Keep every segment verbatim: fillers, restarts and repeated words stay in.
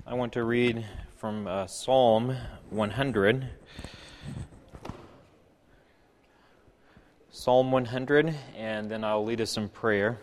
I want to read from uh, Psalm one hundred. Psalm one hundred, and then I'll lead us in prayer.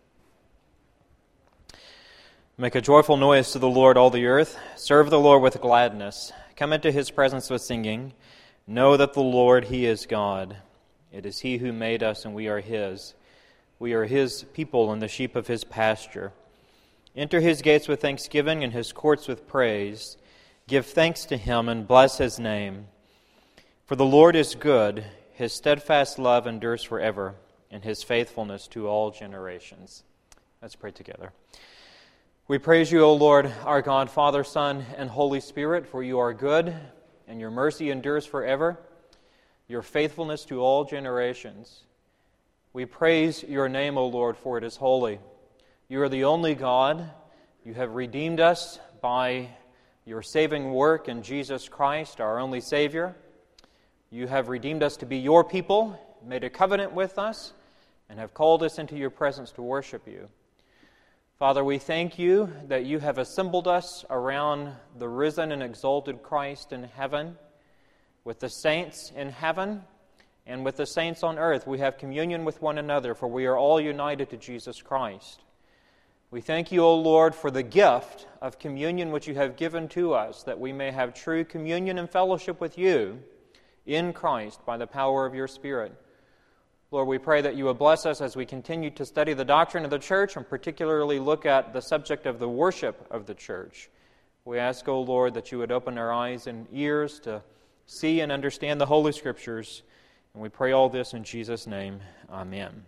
Make a joyful noise to the Lord, all the earth. Serve the Lord with gladness. Come into His presence with singing. Know that the Lord, He is God. It is He who made us, and we are His. We are His people and the sheep of His pasture. Enter His gates with thanksgiving and His courts with praise. Give thanks to Him and bless His name. For the Lord is good. His steadfast love endures forever, and His faithfulness to all generations. Let's pray together. We praise You, O Lord, our God, Father, Son, and Holy Spirit, for You are good, and Your mercy endures forever, Your faithfulness to all generations. We praise Your name, O Lord, for it is holy. You are the only God. You have redeemed us by Your saving work in Jesus Christ, our only Savior. You have redeemed us to be Your people, made a covenant with us, and have called us into Your presence to worship You. Father, we thank You that You have assembled us around the risen and exalted Christ in heaven. With the saints in heaven and with the saints on earth, we have communion with one another, for we are all united to Jesus Christ. We thank You, O Lord, for the gift of communion which You have given to us, that we may have true communion and fellowship with You in Christ by the power of Your Spirit. Lord, we pray that You will bless us as we continue to study the doctrine of the church and particularly look at the subject of the worship of the church. We ask, O Lord, that You would open our eyes and ears to see and understand the Holy Scriptures. And we pray all this in Jesus' name. Amen.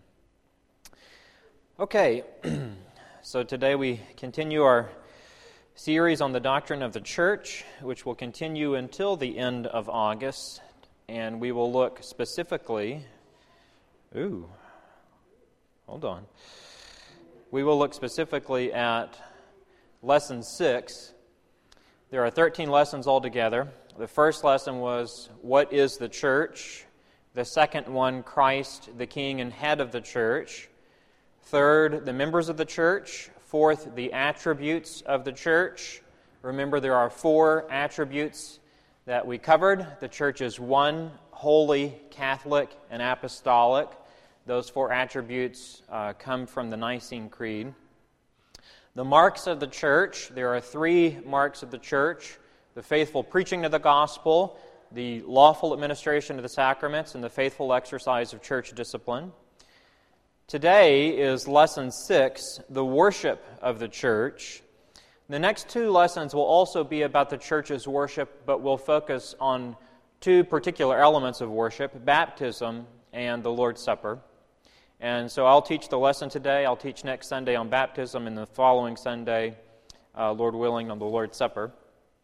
Okay, so today we continue our series on the doctrine of the church, which will continue until the end of August. And we will look specifically... Ooh, hold on. We will look specifically at lesson six. There are thirteen lessons altogether. The first lesson was, what is the church? The second one, Christ, the King and head of the church. Third, the members of the church. Fourth, the attributes of the church. Remember, there are four attributes that we covered. The church is one, holy, Catholic, and apostolic. Those four attributes uh, come from the Nicene Creed. The marks of the church, there are three marks of the church: the faithful preaching of the gospel, the lawful administration of the sacraments, and the faithful exercise of church discipline. Today is lesson six, the worship of the church. The next two lessons will also be about the church's worship, but will focus on two particular elements of worship: baptism and the Lord's Supper. And so I'll teach the lesson today. I'll teach next Sunday on baptism, and the following Sunday, uh, Lord willing, on the Lord's Supper.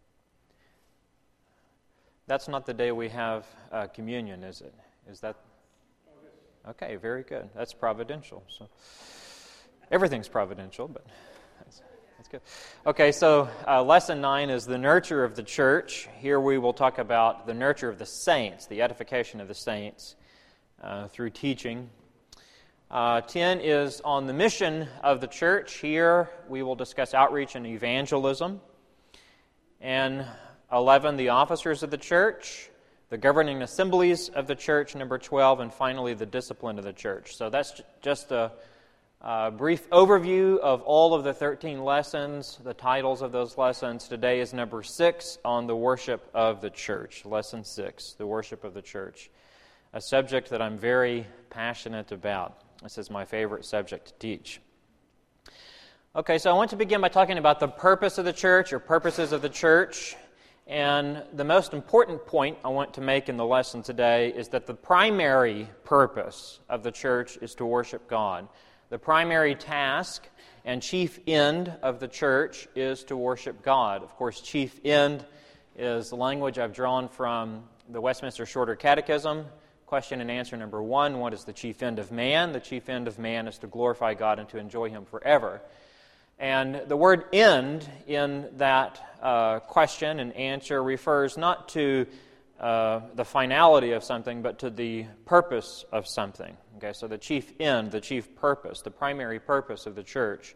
That's not the day we have uh, communion, is it? Is that? Okay, very good. That's providential. So everything's providential, but that's, that's good. Okay, so uh, lesson nine is the nurture of the church. Here we will talk about the nurture of the saints, the edification of the saints uh, through teaching. Uh, ten is on the mission of the church. Here we will discuss outreach and evangelism. And eleven, the officers of the church, the governing assemblies of the church, number twelve, and finally the discipline of the church. So that's just a, a brief overview of all of the thirteen lessons, the titles of those lessons. Today is number six on the worship of the church. Lesson six, the worship of the church. A subject that I'm very passionate about. This is my favorite subject to teach. Okay, so I want to begin by talking about the purpose of the church, or purposes of the church. And the most important point I want to make in the lesson today is that the primary purpose of the church is to worship God. The primary task and chief end of the church is to worship God. Of course, chief end is the language I've drawn from the Westminster Shorter Catechism. Question and answer number one, what is the chief end of man? The chief end of man is to glorify God and to enjoy Him forever. And the word end in that uh, question and answer refers not to uh, the finality of something, but to the purpose of something. Okay, so the chief end, the chief purpose, the primary purpose of the church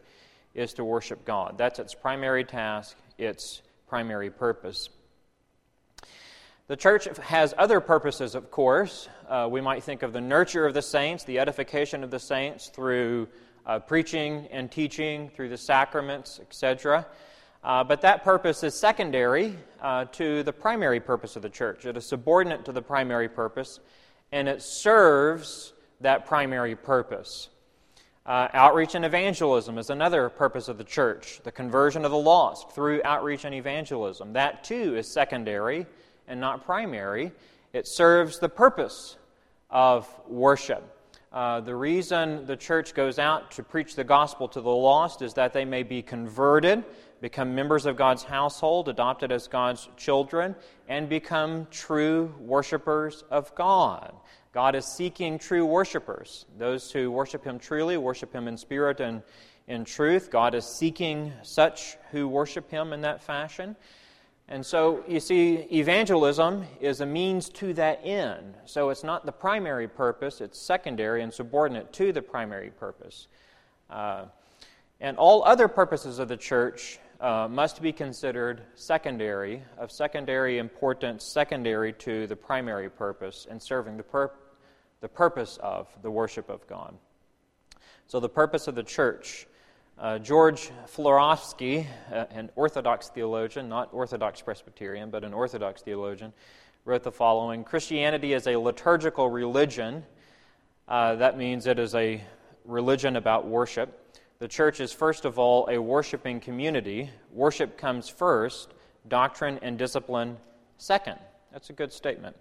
is to worship God. That's its primary task, its primary purpose. The church has other purposes, of course. Uh, we might think of the nurture of the saints, the edification of the saints through uh, preaching and teaching, through the sacraments, et cetera. Uh, but that purpose is secondary uh, to the primary purpose of the church. It is subordinate to the primary purpose, and it serves that primary purpose. Uh, outreach and evangelism is another purpose of the church, the conversion of the lost through outreach and evangelism. That too is secondary and not primary. It serves the purpose of worship. Uh, the reason the church goes out to preach the gospel to the lost is that they may be converted, become members of God's household, adopted as God's children, and become true worshipers of God. God is seeking true worshipers, those who worship Him truly, worship Him in spirit and in truth. God is seeking such who worship Him in that fashion. And so, you see, evangelism is a means to that end. So it's not the primary purpose, it's secondary and subordinate to the primary purpose. Uh, and all other purposes of the church uh, must be considered secondary, of secondary importance, secondary to the primary purpose, and serving the, pur- the purpose of the worship of God. So the purpose of the church. Uh, George Florovsky, uh, an Orthodox theologian, not Orthodox Presbyterian, but an Orthodox theologian, wrote the following: Christianity is a liturgical religion. Uh, that means it is a religion about worship. The church is first of all a worshiping community. Worship comes first, doctrine and discipline second. That's a good statement.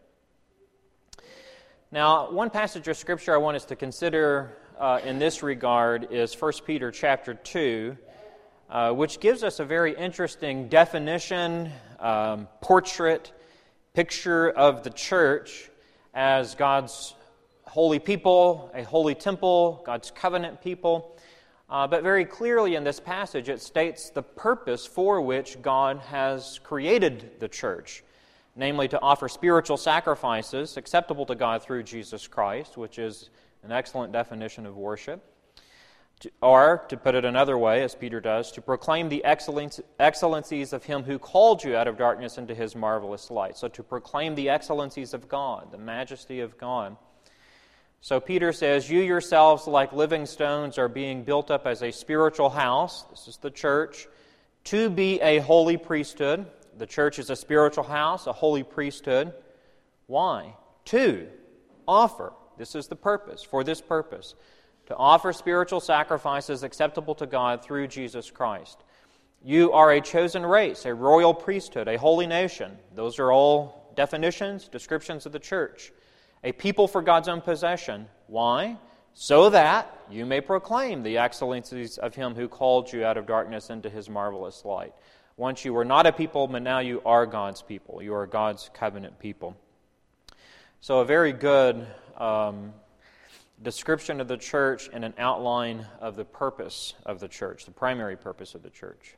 Now, one passage of Scripture I want us to consider Uh, in this regard is First Peter chapter two, uh, which gives us a very interesting definition, um, portrait, picture of the church as God's holy people, a holy temple, God's covenant people. Uh, but very clearly in this passage it states the purpose for which God has created the church, namely to offer spiritual sacrifices acceptable to God through Jesus Christ, which is an excellent definition of worship. To, or, to put it another way, as Peter does, to proclaim the excellence, excellencies of Him who called you out of darkness into His marvelous light. So to proclaim the excellencies of God, the majesty of God. So Peter says, you yourselves, like living stones, are being built up as a spiritual house, this is the church, to be a holy priesthood. The church is a spiritual house, a holy priesthood. Why? To offer. This is the purpose, for this purpose, to offer spiritual sacrifices acceptable to God through Jesus Christ. You are a chosen race, a royal priesthood, a holy nation. Those are all definitions, descriptions of the church. A people for God's own possession. Why? So that you may proclaim the excellencies of Him who called you out of darkness into His marvelous light. Once you were not a people, but now you are God's people. You are God's covenant people. So a very good um, description of the church and an outline of the purpose of the church, the primary purpose of the church.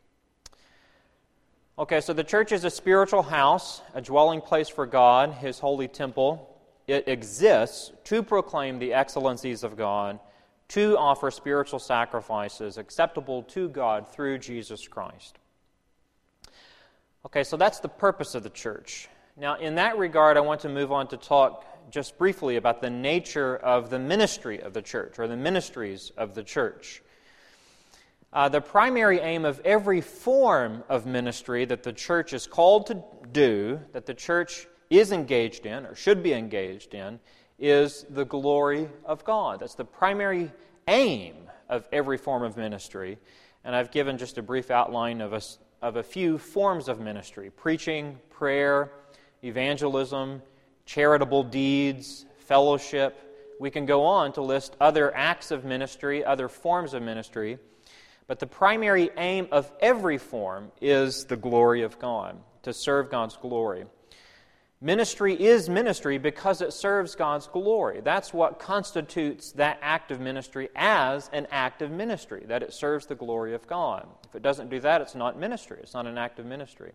Okay, so the church is a spiritual house, a dwelling place for God, His holy temple. It exists to proclaim the excellencies of God, to offer spiritual sacrifices acceptable to God through Jesus Christ. Okay, so that's the purpose of the church. Now, in that regard, I want to move on to talk just briefly about the nature of the ministry of the church, or the ministries of the church. Uh, the primary aim of every form of ministry that the church is called to do, that the church is engaged in, or should be engaged in, is the glory of God. That's the primary aim of every form of ministry. And I've given just a brief outline of a, of a few forms of ministry: preaching, prayer, evangelism, charitable deeds, fellowship. We can go on to list other acts of ministry, other forms of ministry, but the primary aim of every form is the glory of God, to serve God's glory. Ministry is ministry because it serves God's glory. That's what constitutes that act of ministry as an act of ministry, that it serves the glory of God. If it doesn't do that, it's not ministry. It's not an act of ministry.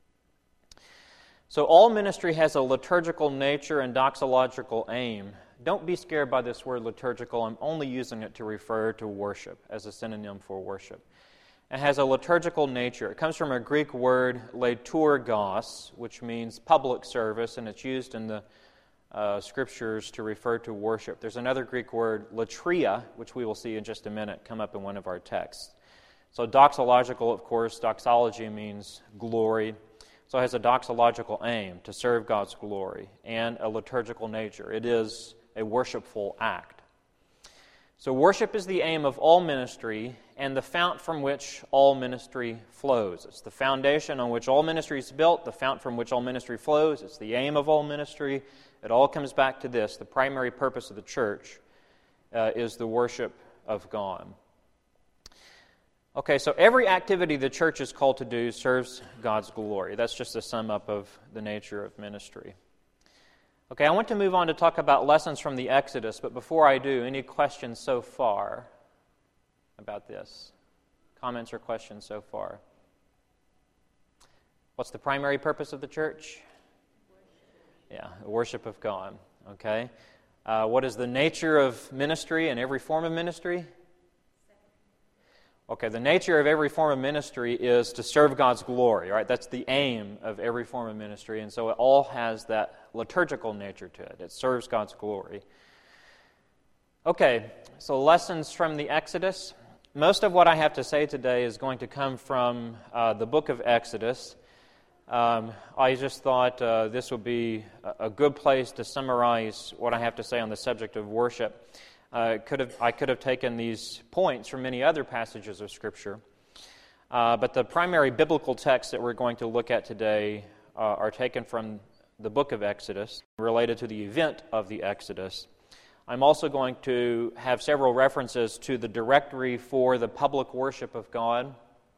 So all ministry has a liturgical nature and doxological aim. Don't be scared by this word liturgical. I'm only using it to refer to worship as a synonym for worship. It has a liturgical nature. It comes from a Greek word, liturgos, which means public service, and it's used in the uh, Scriptures to refer to worship. There's another Greek word, latria, which we will see in just a minute, come up in one of our texts. So doxological, of course, doxology means glory. So it has a doxological aim, to serve God's glory, and a liturgical nature. It is a worshipful act. So worship is the aim of all ministry and the fount from which all ministry flows. It's the foundation on which all ministry is built, the fount from which all ministry flows. It's the aim of all ministry. It all comes back to this. The primary purpose of the church uh, is the worship of God. Okay, so every activity the church is called to do serves God's glory. That's just a sum up of the nature of ministry. Okay, I want to move on to talk about lessons from the Exodus, but before I do, any questions so far about this? Comments or questions so far? What's the primary purpose of the church? Yeah, the worship of God. Okay. Uh, what is the nature of ministry and every form of ministry? Okay, the nature of every form of ministry is to serve God's glory, right? That's the aim of every form of ministry, and so it all has that liturgical nature to it. It serves God's glory. Okay, so lessons from the Exodus. Most of what I have to say today is going to come from uh, the book of Exodus. Um, I just thought uh, this would be a good place to summarize what I have to say on the subject of worship. Uh, could have I could have taken these points from many other passages of Scripture, uh, but the primary biblical texts that we're going to look at today uh, are taken from the book of Exodus, related to the event of the Exodus. I'm also going to have several references to the directory for the public worship of God.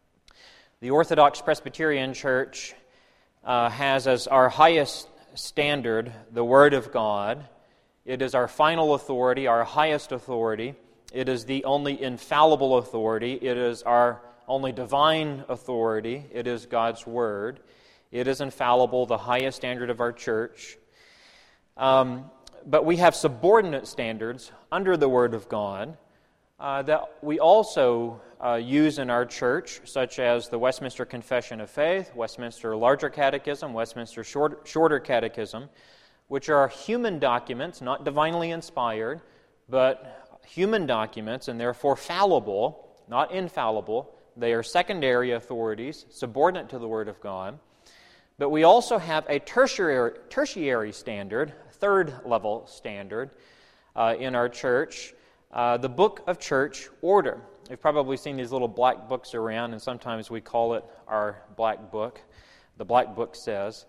The Orthodox Presbyterian Church uh, has as our highest standard the Word of God. It is our final authority, our highest authority. It is the only infallible authority. It is our only divine authority. It is God's Word. It is infallible, the highest standard of our church. Um, but we have subordinate standards under the Word of God uh, that we also uh, use in our church, such as the Westminster Confession of Faith, Westminster Larger Catechism, Westminster Short, Shorter Catechism, which are human documents, not divinely inspired, but human documents, and therefore fallible, not infallible. They are secondary authorities, subordinate to the Word of God. But we also have a tertiary, tertiary standard, third-level standard uh, in our church, uh, the Book of Church Order. You've probably seen these little black books around, and sometimes we call it our black book. The black book says...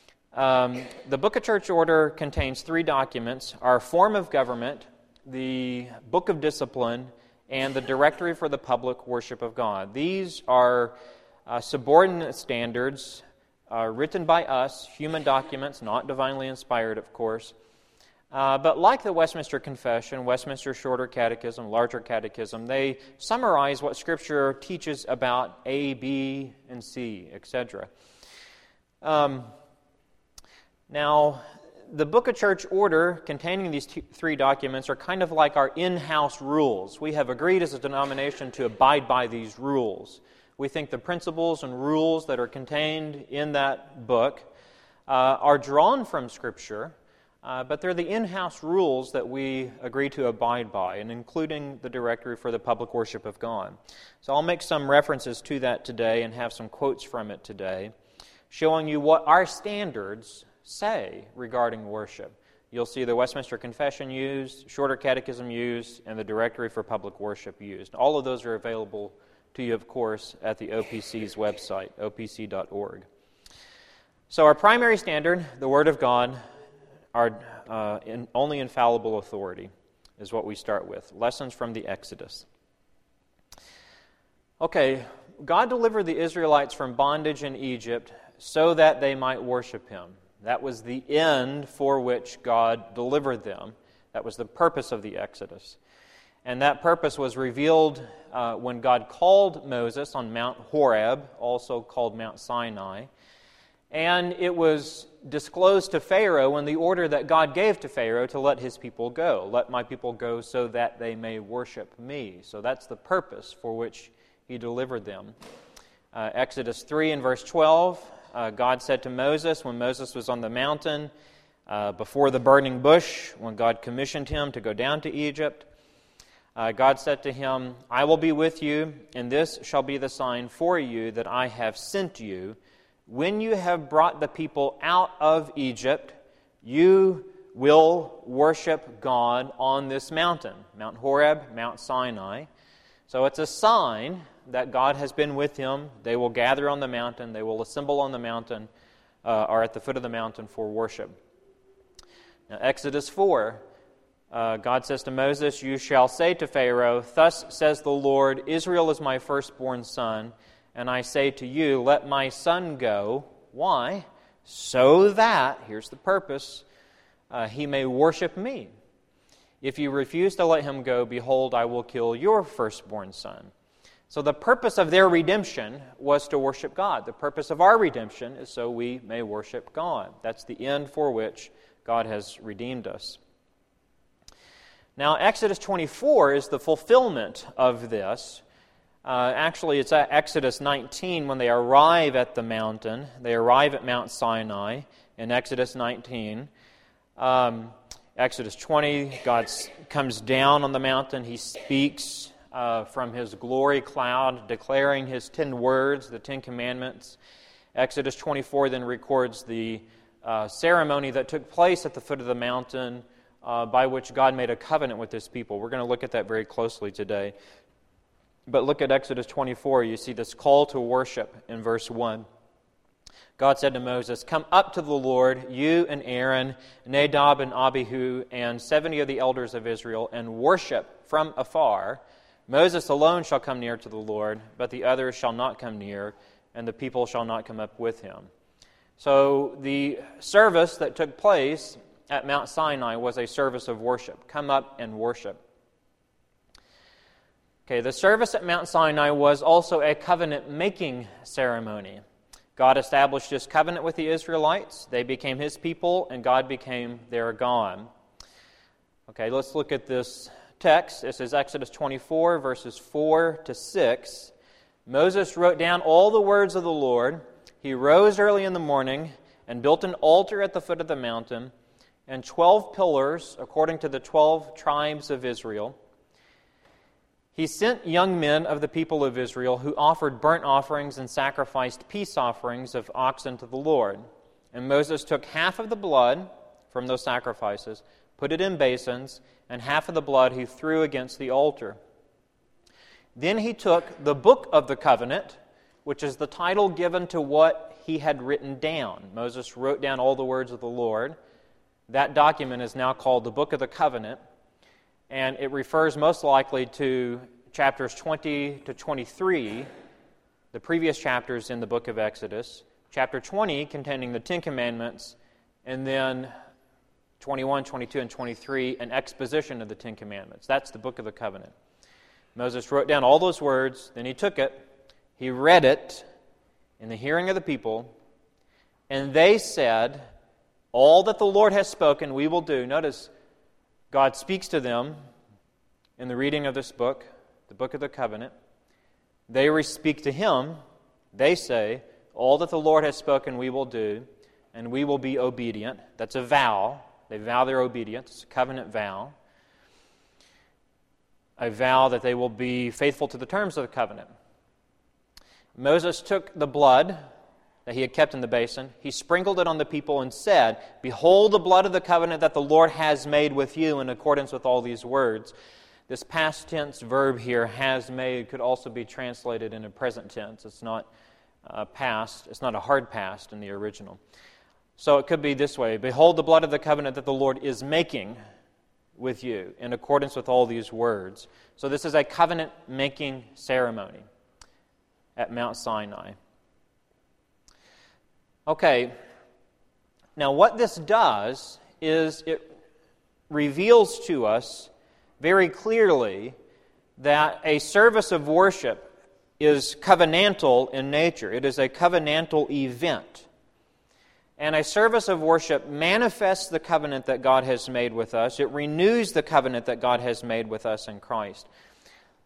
Um, the Book of Church Order contains three documents: our form of government, the Book of Discipline, and the Directory for the Public Worship of God. These are uh, subordinate standards uh, written by us, human documents, not divinely inspired, of course. Uh, but like the Westminster Confession, Westminster Shorter Catechism, Larger Catechism, they summarize what Scripture teaches about A, B, and C, et cetera. Um, Now, the Book of Church Order containing these two, three documents are kind of like our in-house rules. We have agreed as a denomination to abide by these rules. We think the principles and rules that are contained in that book uh, are drawn from Scripture, uh, but they're the in-house rules that we agree to abide by, and including the Directory for the Public Worship of God. So I'll make some references to that today and have some quotes from it today, showing you what our standards say regarding worship. You'll see the Westminster Confession used, Shorter Catechism used, and the Directory for Public Worship used. All of those are available to you, of course, at the O P C's website, O P C dot org. So our primary standard, the Word of God, our uh, in, only infallible authority, is what we start with. Lessons from the Exodus. Okay, God delivered the Israelites from bondage in Egypt so that they might worship Him. That was the end for which God delivered them. That was the purpose of the Exodus. And that purpose was revealed uh, when God called Moses on Mount Horeb, also called Mount Sinai. And it was disclosed to Pharaoh in the order that God gave to Pharaoh to let his people go. Let my people go so that they may worship me. So that's the purpose for which He delivered them. Uh, Exodus three and verse twelve, uh, God said to Moses when Moses was on the mountain, uh, before the burning bush, when God commissioned him to go down to Egypt, uh, God said to him, I will be with you, and this shall be the sign for you that I have sent you. When you have brought the people out of Egypt, you will worship God on this mountain, Mount Horeb, Mount Sinai. So it's a sign that God has been with him. They will gather on the mountain. They will assemble on the mountain uh, or at the foot of the mountain for worship. Now, Exodus four, uh, God says to Moses, you shall say to Pharaoh, thus says the Lord, Israel is my firstborn son, and I say to you, let my son go. Why? So that, here's the purpose, uh, he may worship me. If you refuse to let him go, behold, I will kill your firstborn son. So the purpose of their redemption was to worship God. The purpose of our redemption is so we may worship God. That's the end for which God has redeemed us. Now, Exodus twenty-four is the fulfillment of this. Uh, actually, it's at Exodus nineteen when they arrive at the mountain. They arrive at Mount Sinai in Exodus nineteen. Um, Exodus twenty, God comes down on the mountain. He speaks uh, from His glory cloud, declaring His ten words, the Ten Commandments. Exodus twenty-four then records the uh, ceremony that took place at the foot of the mountain uh, by which God made a covenant with His people. We're going to look at that very closely today. But look at Exodus twenty-four. You see this call to worship in verse one. God said to Moses, come up to the Lord, you and Aaron, Nadab and Abihu, and seventy of the elders of Israel, and worship from afar. Moses alone shall come near to the Lord, but the others shall not come near, and the people shall not come up with him. So the service that took place at Mount Sinai was a service of worship. Come up and worship. Okay, the service at Mount Sinai was also a covenant-making ceremony. God established His covenant with the Israelites. They became His people, and God became their God. Okay, let's look at this text. This is Exodus twenty-four, verses four to six. Moses wrote down all the words of the Lord. He rose early in the morning and built an altar at the foot of the mountain and twelve pillars according to the twelve tribes of Israel. He sent young men of the people of Israel who offered burnt offerings and sacrificed peace offerings of oxen to the Lord. And Moses took half of the blood from those sacrifices, put it in basins, and half of the blood he threw against the altar. Then he took the book of the covenant, which is the title given to what he had written down. Moses wrote down all the words of the Lord. That document is now called the book of the covenant. And it refers most likely to chapters twenty to twenty-three, the previous chapters in the book of Exodus, chapter twenty containing the Ten Commandments, and then twenty-one, twenty-two, and twenty-three, an exposition of the Ten Commandments. That's the book of the covenant. Moses wrote down all those words, then he took it, he read it in the hearing of the people, and they said, all that the Lord has spoken we will do. Notice, God speaks to them in the reading of this book, the book of the covenant. They speak to Him. They say, all that the Lord has spoken we will do, and we will be obedient. That's a vow. They vow their obedience. It's a covenant vow. A vow that they will be faithful to the terms of the covenant. Moses took the blood that he had kept in the basin, he sprinkled it on the people and said, behold the blood of the covenant that the Lord has made with you in accordance with all these words. This past tense verb here, has made, could also be translated in a present tense. It's not uh, past, it's not a hard past in the original. So it could be this way, behold the blood of the covenant that the Lord is making with you in accordance with all these words. So this is a covenant-making ceremony at Mount Sinai. Okay, now what this does is it reveals to us very clearly that a service of worship is covenantal in nature. It is a covenantal event. And a service of worship manifests the covenant that God has made with us. It renews the covenant that God has made with us in Christ.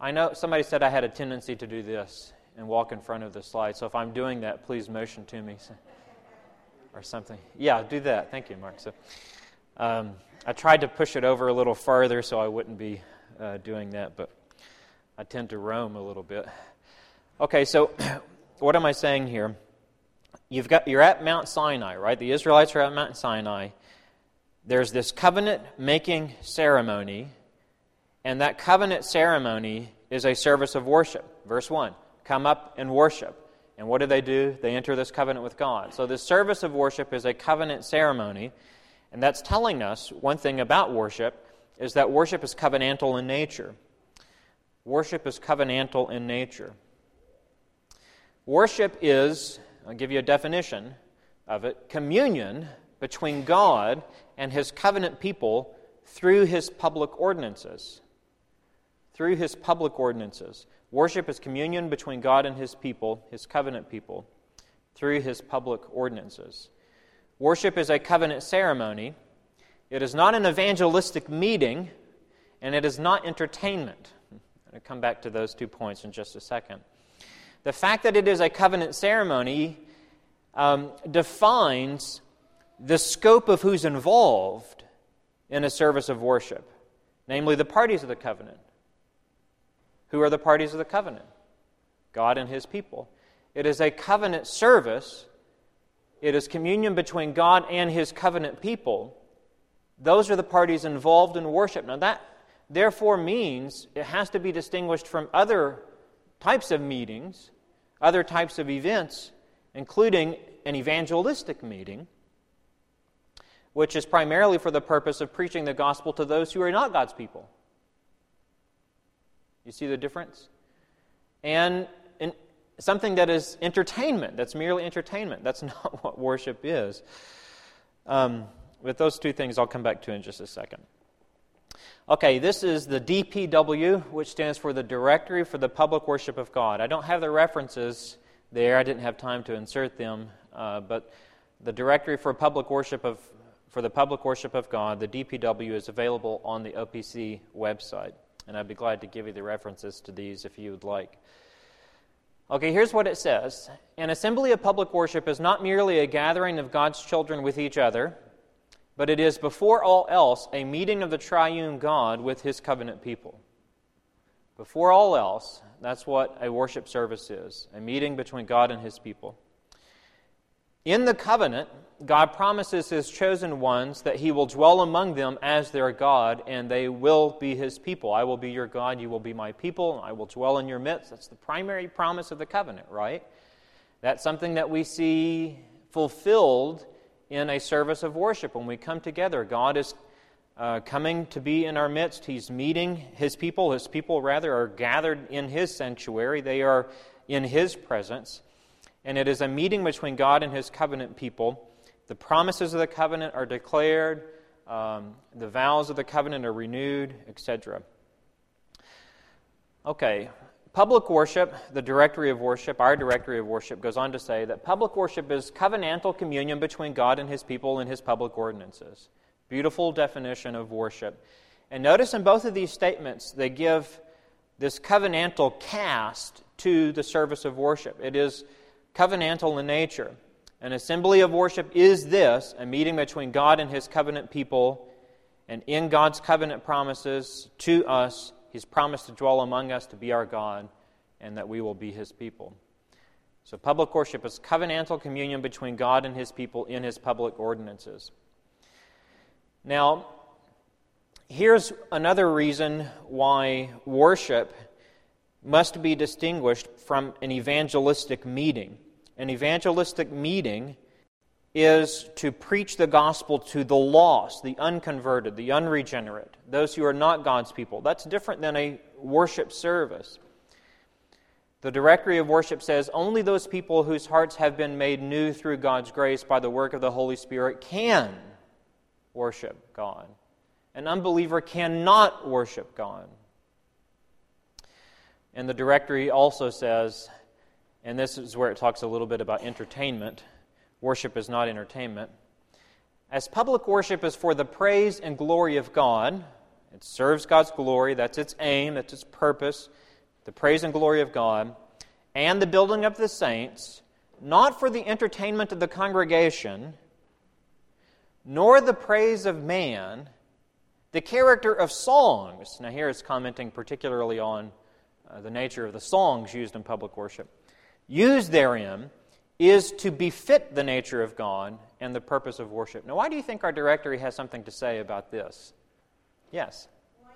I know somebody said I had a tendency to do this and walk in front of the slide, so if I'm doing that, please motion to me or something. Yeah, do that. Thank you, Mark. So, um, I tried to push it over a little farther so I wouldn't be uh, doing that, but I tend to roam a little bit. Okay, so what am I saying here? You've got you're at Mount Sinai, right? The Israelites are at Mount Sinai. There's this covenant-making ceremony, and that covenant ceremony is a service of worship. Verse one, come up and worship. And what do they do? They enter this covenant with God. So this service of worship is a covenant ceremony, and that's telling us one thing about worship, is that worship is covenantal in nature. Worship is covenantal in nature. Worship is, I'll give you a definition of it, communion between God and His covenant people through His public ordinances. Through His public ordinances. Worship is communion between God and His people, His covenant people, through His public ordinances. Worship is a covenant ceremony. It is not an evangelistic meeting, and it is not entertainment. I'll come back to those two points in just a second. The fact that it is a covenant ceremony um, defines the scope of who's involved in a service of worship, namely the parties of the covenant. Who are the parties of the covenant? God and His people. It is a covenant service. It is communion between God and His covenant people. Those are the parties involved in worship. Now that therefore means it has to be distinguished from other types of meetings, other types of events, including an evangelistic meeting, which is primarily for the purpose of preaching the gospel to those who are not God's people. You see the difference? And in something that is entertainment, that's merely entertainment. That's not what worship is. Um, with those two things, I'll come back to in just a second. Okay, this is the D P W, which stands for the Directory for the Public Worship of God. I don't have the references there. I didn't have time to insert them. Uh, but the Directory for Public Worship of for the Public Worship of God, the D P W, is available on the O P C website. And I'd be glad to give you the references to these if you would like. Okay, here's what it says. An assembly of public worship is not merely a gathering of God's children with each other, but it is before all else a meeting of the triune God with His covenant people. Before all else, that's what a worship service is, a meeting between God and His people. In the covenant, God promises His chosen ones that He will dwell among them as their God, and they will be His people. I will be your God, you will be my people, and I will dwell in your midst. That's the primary promise of the covenant, right? That's something that we see fulfilled in a service of worship. When we come together, God is uh, coming to be in our midst. He's meeting His people. His people, rather, are gathered in His sanctuary. They are in His presence. And it is a meeting between God and His covenant people. The promises of the covenant are declared, um, the vows of the covenant are renewed, et cetera. Okay, public worship, the directory of worship, our directory of worship, goes on to say that public worship is covenantal communion between God and His people in His public ordinances. Beautiful definition of worship. And notice in both of these statements, they give this covenantal cast to the service of worship. It is covenantal in nature. An assembly of worship is this, a meeting between God and His covenant people, and in God's covenant promises to us, He's promised to dwell among us, to be our God, and that we will be His people. So public worship is covenantal communion between God and His people in His public ordinances. Now, here's another reason why worship must be distinguished from an evangelistic meeting. An evangelistic meeting is to preach the gospel to the lost, the unconverted, the unregenerate, those who are not God's people. That's different than a worship service. The directory of worship says only those people whose hearts have been made new through God's grace by the work of the Holy Spirit can worship God. An unbeliever cannot worship God. And the directory also says, and this is where it talks a little bit about entertainment. Worship is not entertainment. As public worship is for the praise and glory of God, it serves God's glory, that's its aim, that's its purpose, the praise and glory of God, and the building of the saints, not for the entertainment of the congregation, nor the praise of man, the character of songs. Now here it's commenting particularly on uh, the nature of the songs used in public worship. Used therein is to befit the nature of God and the purpose of worship. Now why do you think our directory has something to say about this? Yes?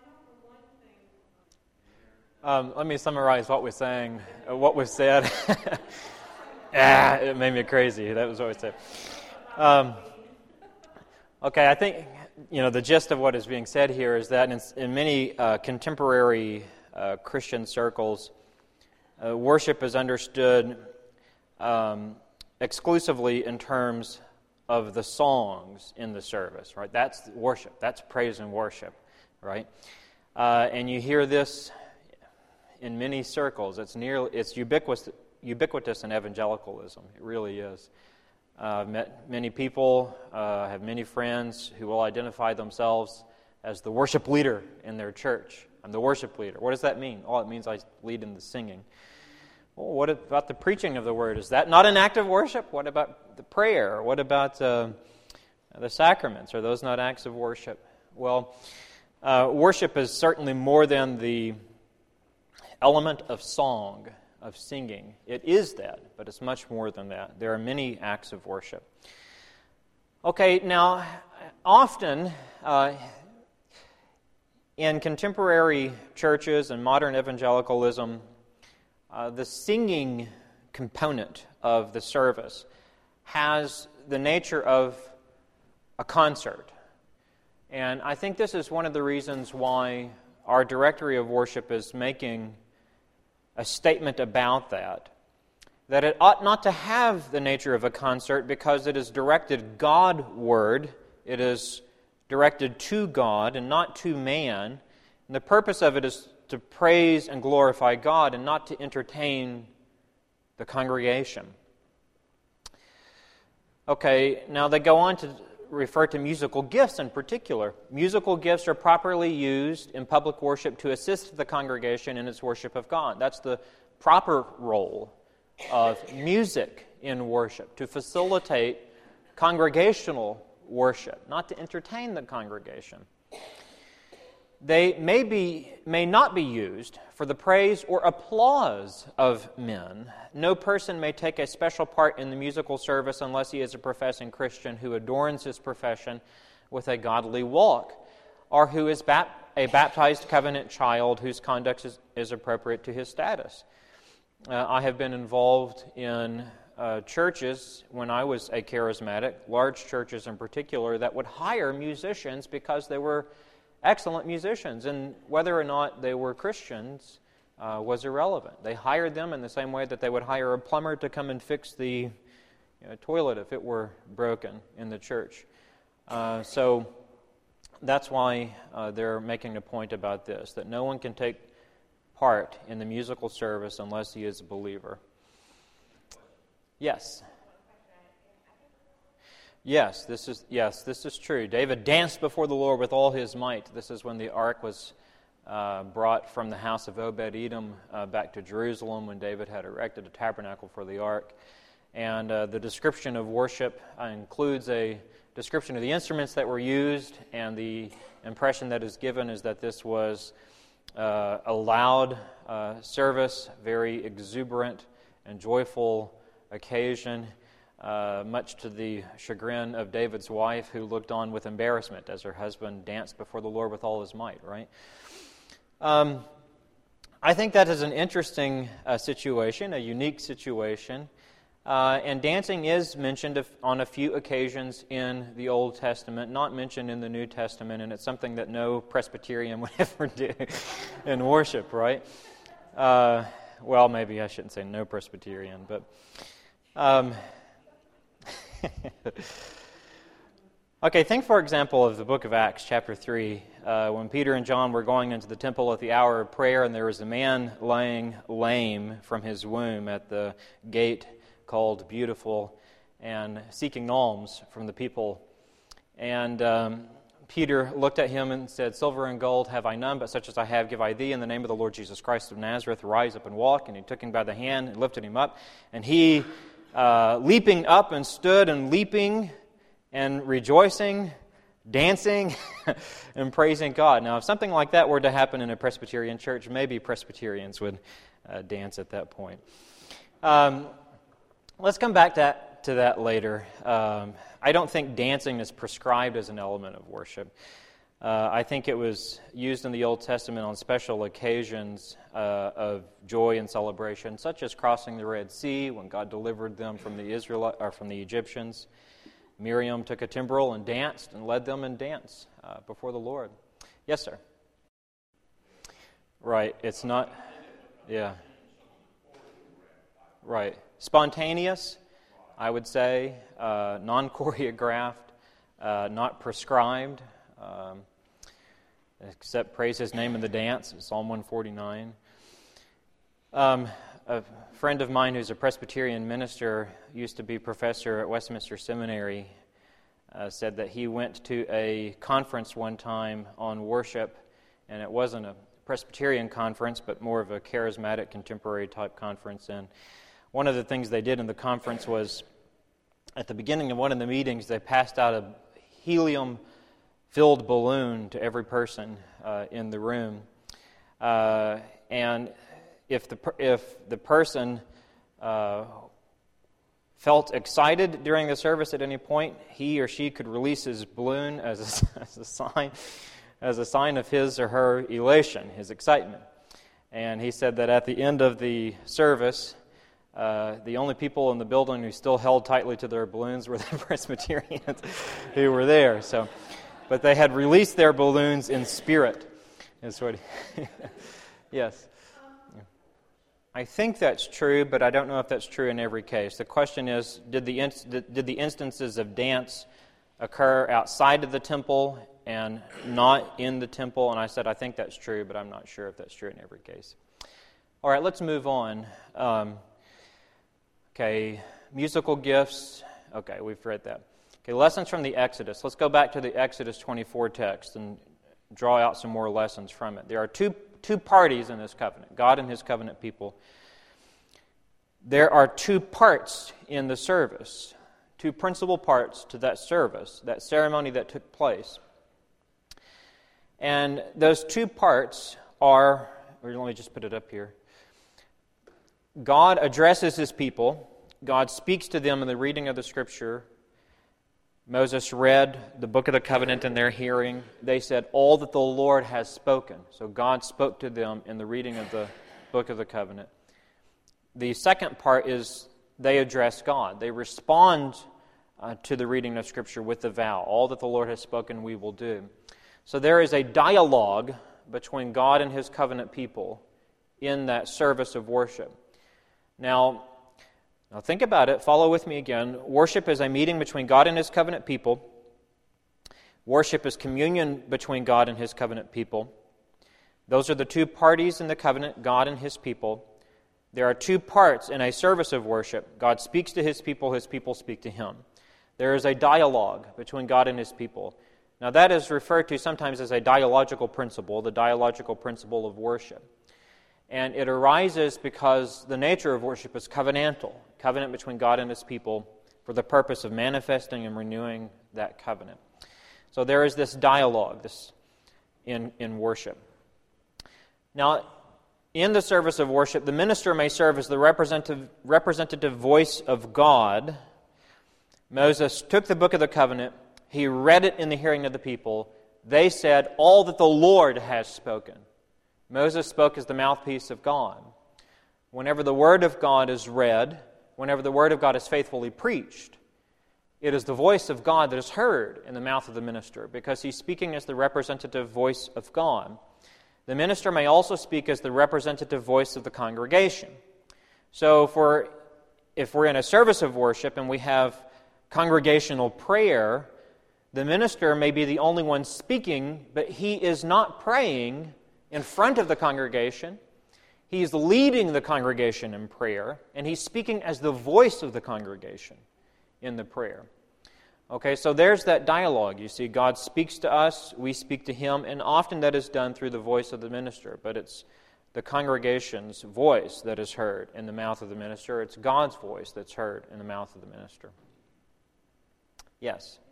Um, let me summarize what we're saying, uh, what was said. ah, it made me crazy. That was what we said. Um, okay, I think you know the gist of what is being said here is that in, in many uh, contemporary uh, Christian circles, uh, worship is understood um, exclusively in terms of the songs in the service. Right? That's worship. That's praise and worship. Right? Uh, and you hear this in many circles. It's nearly it's ubiquitous ubiquitous in evangelicalism. It really is. Uh, I've met many people, uh, have many friends who will identify themselves as the worship leader in their church. I'm the worship leader. What does that mean? Oh, it means I lead in the singing. Well, what about the preaching of the word? Is that not an act of worship? What about the prayer? What about uh, the sacraments? Are those not acts of worship? Well, uh, worship is certainly more than the element of song, of singing. It is that, but it's much more than that. There are many acts of worship. Okay, now, often uh, in contemporary churches and modern evangelicalism, uh, the singing component of the service has the nature of a concert. And I think this is one of the reasons why our directory of worship is making a statement about that, that it ought not to have the nature of a concert because it is directed Godward, it is directed to God and not to man, and the purpose of it is to praise and glorify God and not to entertain the congregation. Okay, now they go on to refer to musical gifts in particular. Musical gifts are properly used in public worship to assist the congregation in its worship of God. That's the proper role of music in worship, to facilitate congregational worship, not to entertain the congregation. They may be, may not be used for the praise or applause of men. No person may take a special part in the musical service unless he is a professing Christian who adorns his profession with a godly walk, or who is bap- a baptized covenant child whose conduct is, is appropriate to his status. Uh, I have been involved in uh, churches when I was a charismatic, large churches in particular, that would hire musicians because they were excellent musicians, and whether or not they were Christians uh, was irrelevant. They hired them in the same way that they would hire a plumber to come and fix the you know, toilet if it were broken in the church. Uh, so that's why uh, they're making a point about this, that no one can take part in the musical service unless he is a believer. Yes. Yes, this is yes, this is true. David danced before the Lord with all his might. This is when the ark was uh, brought from the house of Obed-Edom uh, back to Jerusalem, when David had erected a tabernacle for the ark. And uh, the description of worship uh, includes a description of the instruments that were used, and the impression that is given is that this was uh, a loud uh, service, very exuberant and joyful occasion. Uh, much to the chagrin of David's wife, who looked on with embarrassment as her husband danced before the Lord with all his might, right? Um, I think that is an interesting uh, situation, a unique situation. Uh, and dancing is mentioned on a few occasions in the Old Testament, not mentioned in the New Testament, and it's something that no Presbyterian would ever do in worship, right? Uh, well, maybe I shouldn't say no Presbyterian, but... Um, Okay, think, for example, of the book of Acts, chapter three, uh, when Peter and John were going into the temple at the hour of prayer, and there was a man lying lame from his womb at the gate called Beautiful, and seeking alms from the people. And um, Peter looked at him and said, "Silver and gold have I none, but such as I have give I thee. In the name of the Lord Jesus Christ of Nazareth, rise up and walk." And he took him by the hand and lifted him up. And he, uh, leaping up and stood and leaping and rejoicing, dancing, and praising God. Now, if something like that were to happen in a Presbyterian church, maybe Presbyterians would uh, dance at that point. Um, let's come back to that, to that later. Um, I don't think dancing is prescribed as an element of worship. Uh, I think it was used in the Old Testament on special occasions uh, of joy and celebration, such as crossing the Red Sea when God delivered them from the Israel or from the Egyptians. Miriam took a timbrel and danced and led them in dance uh, before the Lord. Yes, sir. Right. It's not. Yeah. Right. Spontaneous, I would say, uh, non-choreographed, uh, not prescribed, um, except praise His name in the dance, Psalm one forty-nine. Um, a friend of mine who's a Presbyterian minister, used to be professor at Westminster Seminary, uh, said that he went to a conference one time on worship, and it wasn't a Presbyterian conference, but more of a charismatic, contemporary type conference, and one of the things they did in the conference was, at the beginning of one of the meetings, they passed out a helium-filled balloon to every person uh, in the room. Uh, and if the if the person uh, felt excited during the service at any point, he or she could release his balloon as a, as a sign as a sign of his or her elation, his excitement. And he said that at the end of the service, Uh, the only people in the building who still held tightly to their balloons were the Presbyterians who were there. So, but they had released their balloons in spirit. Is what? Yes. I think that's true, but I don't know if that's true in every case. The question is, did the inst- did the instances of dance occur outside of the temple and not in the temple? And I said I think that's true, but I'm not sure if that's true in every case. All right, let's move on. Um, Okay, musical gifts. Okay, we've read that. Okay, lessons from the Exodus. Let's go back to the Exodus twenty-four text and draw out some more lessons from it. There are two two parties in this covenant, God and His covenant people. There are two parts in the service, two principal parts to that service, that ceremony that took place. And those two parts are, or let me just put it up here. God addresses His people. God speaks to them in the reading of the Scripture. Moses read the book of the covenant in their hearing. They said, "All that the Lord has spoken." So God spoke to them in the reading of the book of the covenant. The second part is they address God. They respond uh, to the reading of Scripture with the vow. "All that the Lord has spoken, we will do." So there is a dialogue between God and His covenant people in that service of worship. Now, now think about it. Follow with me again. Worship is a meeting between God and His covenant people. Worship is communion between God and His covenant people. Those are the two parties in the covenant, God and His people. There are two parts in a service of worship. God speaks to His people, His people speak to Him. There is a dialogue between God and His people. Now that is referred to sometimes as a dialogical principle, the dialogical principle of worship. And it arises because the nature of worship is covenantal, covenant between God and His people for the purpose of manifesting and renewing that covenant. So there is this dialogue this in, in worship. Now, in the service of worship, the minister may serve as the representative, representative voice of God. Moses took the book of the covenant, he read it in the hearing of the people. They said, "All that the Lord has spoken." Moses spoke as the mouthpiece of God. Whenever the Word of God is read, whenever the Word of God is faithfully preached, it is the voice of God that is heard in the mouth of the minister because he's speaking as the representative voice of God. The minister may also speak as the representative voice of the congregation. So for, if we're in a service of worship and we have congregational prayer, the minister may be the only one speaking, but he is not praying in front of the congregation. He's leading the congregation in prayer, and he's speaking as the voice of the congregation in the prayer. Okay, so there's that dialogue. You see, God speaks to us, we speak to Him, and often that is done through the voice of the minister, but it's the congregation's voice that is heard in the mouth of the minister. It's God's voice that's heard in the mouth of the minister. Yes.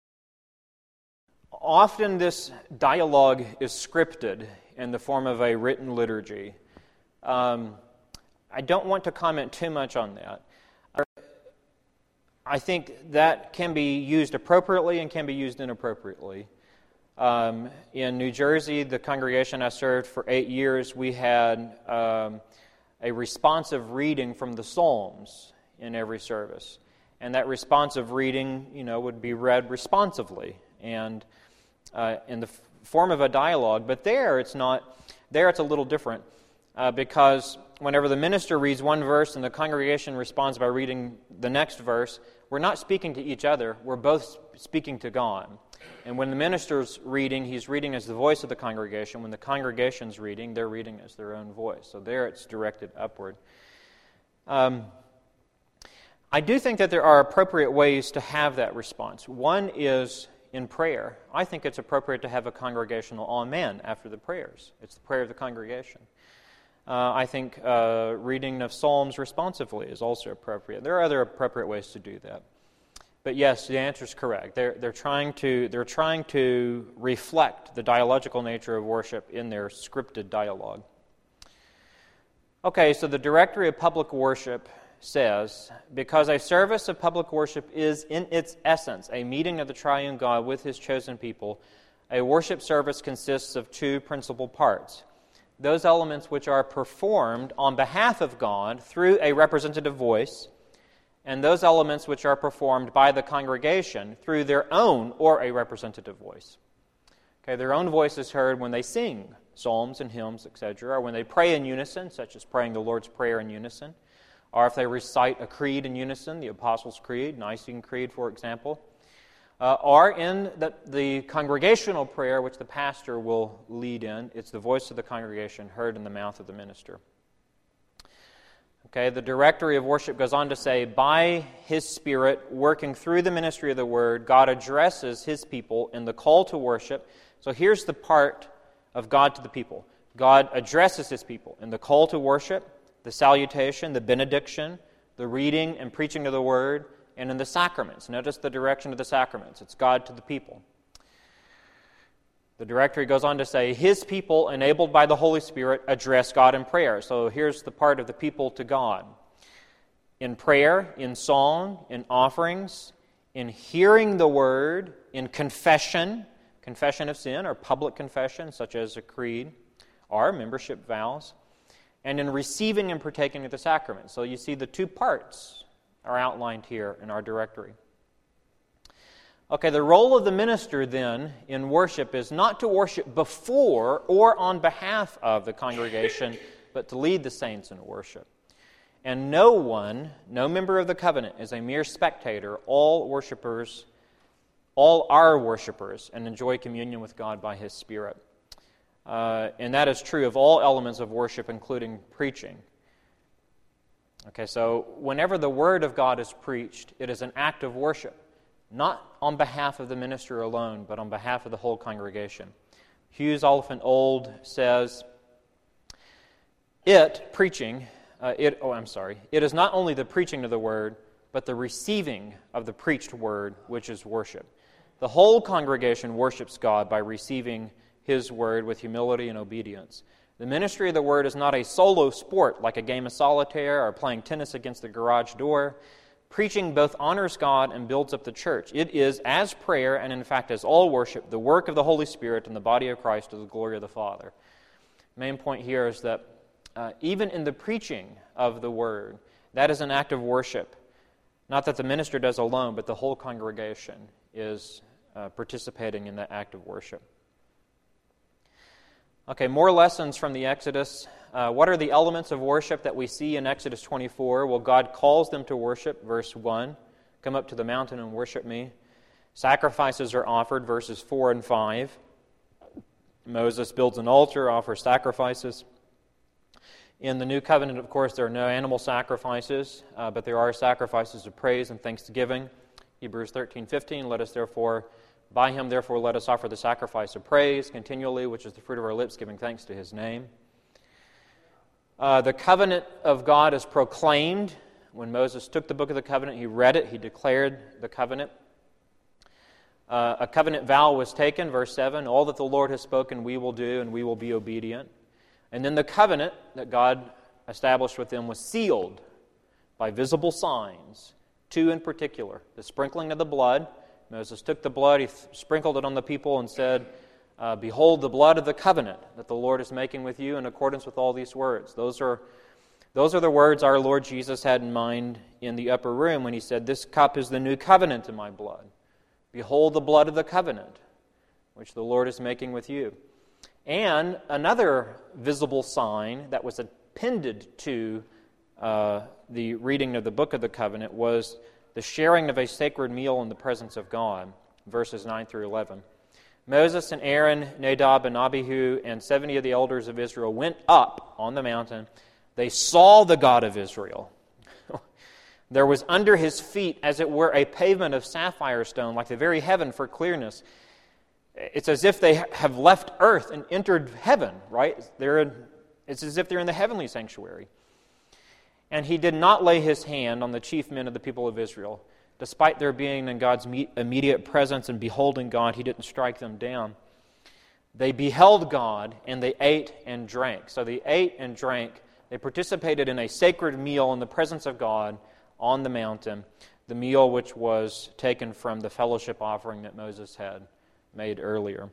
Often this dialogue is scripted in the form of a written liturgy. Um, I don't want to comment too much on that. I think that can be used appropriately and can be used inappropriately. Um, in New Jersey, the congregation I served for eight years, we had um, a responsive reading from the Psalms in every service. And that responsive reading, you know, would be read responsively and uh, in the f- form of a dialogue. But there, it's not. There, it's a little different uh, because whenever the minister reads one verse and the congregation responds by reading the next verse, we're not speaking to each other. We're both speaking to God. And when the minister's reading, he's reading as the voice of the congregation. When the congregation's reading, they're reading as their own voice. So there, it's directed upward. Um, I do think that there are appropriate ways to have that response. One is in prayer. I think it's appropriate to have a congregational amen after the prayers. It's the prayer of the congregation. Uh, I think uh, reading of Psalms responsively is also appropriate. There are other appropriate ways to do that. But yes, the answer is correct. They're, they're, trying to, they're trying to reflect the dialogical nature of worship in their scripted dialogue. Okay, so the Directory of Public Worship says, because a service of public worship is in its essence a meeting of the triune God with His chosen people, a worship service consists of two principal parts. Those elements which are performed on behalf of God through a representative voice, and those elements which are performed by the congregation through their own or a representative voice. Okay, their own voice is heard when they sing psalms and hymns, et cetera, or when they pray in unison, such as praying the Lord's Prayer in unison, or if they recite a creed in unison, the Apostles' Creed, Nicene Creed, for example, uh, or in the, the congregational prayer, which the pastor will lead in. It's the voice of the congregation heard in the mouth of the minister. Okay, the Directory of Worship goes on to say, by His Spirit, working through the ministry of the Word, God addresses His people in the call to worship. So here's the part of God to the people. God addresses His people in the call to worship, the salutation, the benediction, the reading and preaching of the Word, and in the sacraments. Notice the direction of the sacraments. It's God to the people. The Directory goes on to say, His people, enabled by the Holy Spirit, address God in prayer. So here's the part of the people to God. In prayer, in song, in offerings, in hearing the Word, in confession, confession of sin or public confession, such as a creed, or membership vows, and in receiving and partaking of the sacrament. So you see the two parts are outlined here in our Directory. Okay, the role of the minister then in worship is not to worship before or on behalf of the congregation, but to lead the saints in worship. And no one, no member of the covenant is a mere spectator. All worshipers, all are worshipers and enjoy communion with God by His Spirit. Uh, and that is true of all elements of worship, including preaching. Okay, so whenever the Word of God is preached, it is an act of worship. Not on behalf of the minister alone, but on behalf of the whole congregation. Hughes Oliphant Old says, It, preaching, uh, it, oh, I'm sorry, it is not only the preaching of the Word, but the receiving of the preached Word, which is worship. The whole congregation worships God by receiving His Word with humility and obedience. The ministry of the Word is not a solo sport like a game of solitaire or playing tennis against the garage door. Preaching both honors God and builds up the church. It is, as prayer, and in fact as all worship, the work of the Holy Spirit in the body of Christ to the glory of the Father. Main point here is that uh, even in the preaching of the Word, that is an act of worship. Not that the minister does alone, but the whole congregation is uh, participating in that act of worship. Okay, more lessons from the Exodus. Uh, what are the elements of worship that we see in Exodus twenty-four? Well, God calls them to worship, verse one. Come up to the mountain and worship me. Sacrifices are offered, verses four and five. Moses builds an altar, offers sacrifices. In the New Covenant, of course, there are no animal sacrifices, uh, but there are sacrifices of praise and thanksgiving. Hebrews thirteen fifteen, let us therefore, by him therefore let us offer the sacrifice of praise continually, which is the fruit of our lips, giving thanks to his name. Uh, the covenant of God is proclaimed. When Moses took the book of the covenant, he read it, he declared the covenant. Uh, a covenant vow was taken, verse seven, all that the Lord has spoken we will do, and we will be obedient. And then the covenant that God established with them was sealed by visible signs, two in particular. The sprinkling of the blood. Moses took the blood, he th- sprinkled it on the people and said, uh, behold the blood of the covenant that the Lord is making with you in accordance with all these words. Those are, those are the words our Lord Jesus had in mind in the upper room when he said, this cup is the new covenant in my blood. Behold the blood of the covenant, which the Lord is making with you. And another visible sign that was appended to uh, the reading of the book of the covenant was the sharing of a sacred meal in the presence of God, verses nine through eleven. Moses and Aaron, Nadab and Abihu, and seventy of the elders of Israel went up on the mountain. They saw the God of Israel. There was under his feet, as it were, a pavement of sapphire stone, like the very heaven for clearness. It's as if they have left earth and entered heaven, right? They're in, it's as if they're in the heavenly sanctuary. And he did not lay his hand on the chief men of the people of Israel. Despite their being in God's immediate presence and beholding God, he didn't strike them down. They beheld God, and they ate and drank. So they ate and drank. They participated in a sacred meal in the presence of God on the mountain, the meal which was taken from the fellowship offering that Moses had made earlier.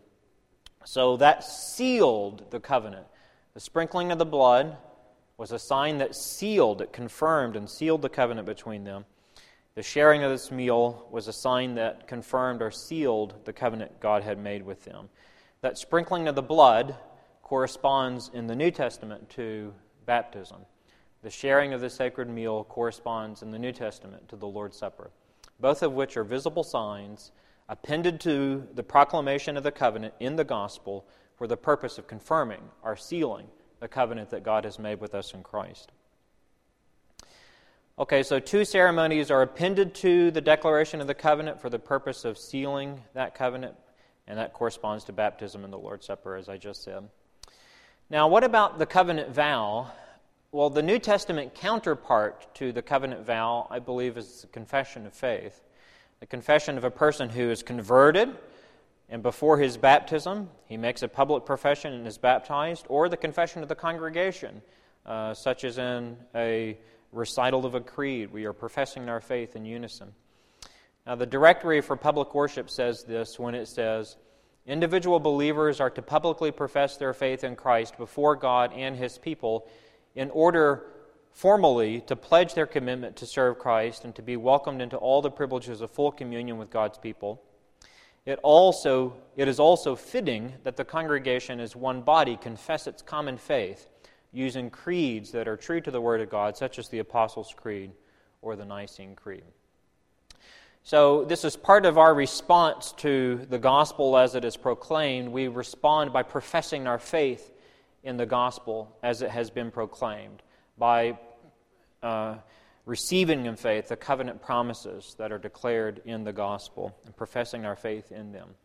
So that sealed the covenant. The sprinkling of the blood was a sign that sealed, it confirmed and sealed the covenant between them. The sharing of this meal was a sign that confirmed or sealed the covenant God had made with them. That sprinkling of the blood corresponds in the New Testament to baptism. The sharing of the sacred meal corresponds in the New Testament to the Lord's Supper, both of which are visible signs appended to the proclamation of the covenant in the gospel for the purpose of confirming or sealing the covenant that God has made with us in Christ. Okay, so two ceremonies are appended to the declaration of the covenant for the purpose of sealing that covenant, and that corresponds to baptism and the Lord's Supper, as I just said. Now, what about the covenant vow? Well, the New Testament counterpart to the covenant vow, I believe, is the confession of faith. The confession of a person who is converted, and before his baptism, he makes a public profession and is baptized, or the confession of the congregation, uh, such as in a recital of a creed. We are professing our faith in unison. Now, the Directory for Public Worship says this when it says, individual believers are to publicly profess their faith in Christ before God and his people in order formally to pledge their commitment to serve Christ and to be welcomed into all the privileges of full communion with God's people. It also it is also fitting that the congregation as one body confess its common faith using creeds that are true to the Word of God, such as the Apostles' Creed or the Nicene Creed. So this is part of our response to the gospel as it is proclaimed. We respond by professing our faith in the gospel as it has been proclaimed, by uh, receiving in faith the covenant promises that are declared in the gospel and professing our faith in them.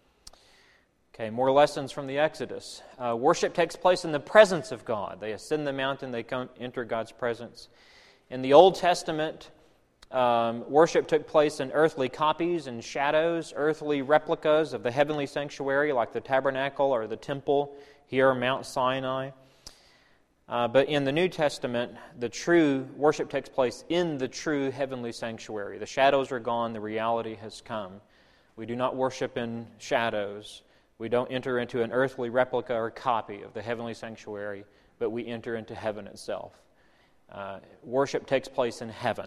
Okay, more lessons from the Exodus. Uh, worship takes place in the presence of God. They ascend the mountain, they come, enter God's presence. In the Old Testament, um, worship took place in earthly copies and shadows, earthly replicas of the heavenly sanctuary like the tabernacle or the temple, here Mount Sinai. Uh, but in the New Testament, the true worship takes place in the true heavenly sanctuary. The shadows are gone, the reality has come. We do not worship in shadows. We don't enter into an earthly replica or copy of the heavenly sanctuary, but we enter into heaven itself. Uh, worship takes place in heaven.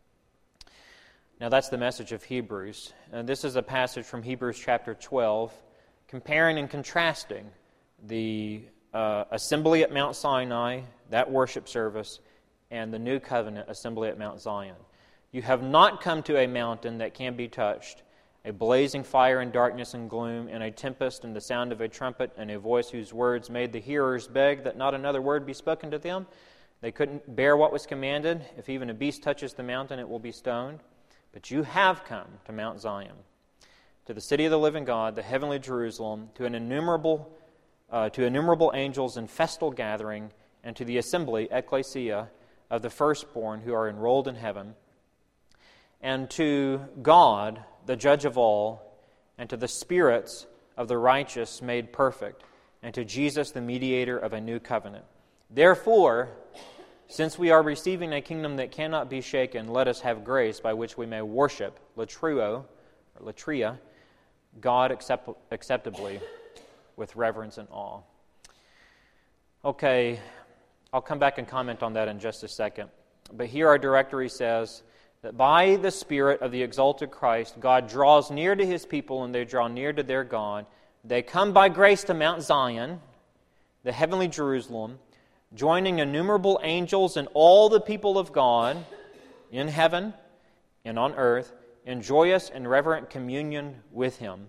Now that's the message of Hebrews. And this is a passage from Hebrews chapter twelve, comparing and contrasting the uh, assembly at Mount Sinai, that worship service, and the new covenant assembly at Mount Zion. You have not come to a mountain that can be touched, a blazing fire and darkness and gloom, and a tempest and the sound of a trumpet, and a voice whose words made the hearers beg that not another word be spoken to them. They couldn't bear what was commanded. If even a beast touches the mountain, it will be stoned. but you have come to Mount Zion, to the city of the living God, the heavenly Jerusalem, to an innumerable, uh, to innumerable angels in festal gathering, and to the assembly, ecclesia, of the firstborn who are enrolled in heaven, and to God, the judge of all, and to the spirits of the righteous made perfect, and to Jesus, the mediator of a new covenant. Therefore, since we are receiving a kingdom that cannot be shaken, let us have grace by which we may worship latruo, or latria, God accept, acceptably with reverence and awe. Okay, I'll come back and comment on that in just a second. But here our directory says that by the Spirit of the exalted Christ, God draws near to His people and they draw near to their God. They come by grace to Mount Zion, the heavenly Jerusalem, joining innumerable angels and all the people of God in heaven and on earth in joyous and reverent communion with Him.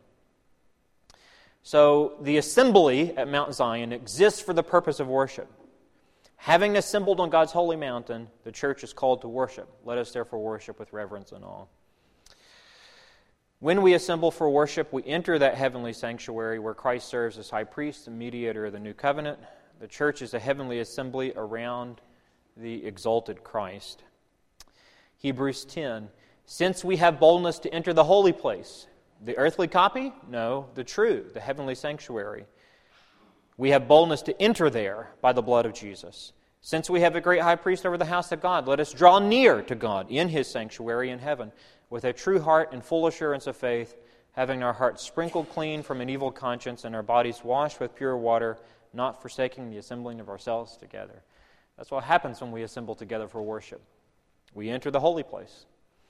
So the assembly at Mount Zion exists for the purpose of worship. Having assembled on God's holy mountain, the church is called to worship. Let us therefore worship with reverence and awe. When we assemble for worship, we enter that heavenly sanctuary where Christ serves as high priest and mediator of the new covenant. The church is a heavenly assembly around the exalted Christ. Hebrews ten, since we have boldness to enter the holy place, the earthly copy? No, the true, the heavenly sanctuary. We have boldness to enter there by the blood of Jesus. Since we have a great high priest over the house of God, let us draw near to God in His sanctuary in heaven with a true heart and full assurance of faith, having our hearts sprinkled clean from an evil conscience and our bodies washed with pure water, not forsaking the assembling of ourselves together. That's what happens when we assemble together for worship. We enter the holy place.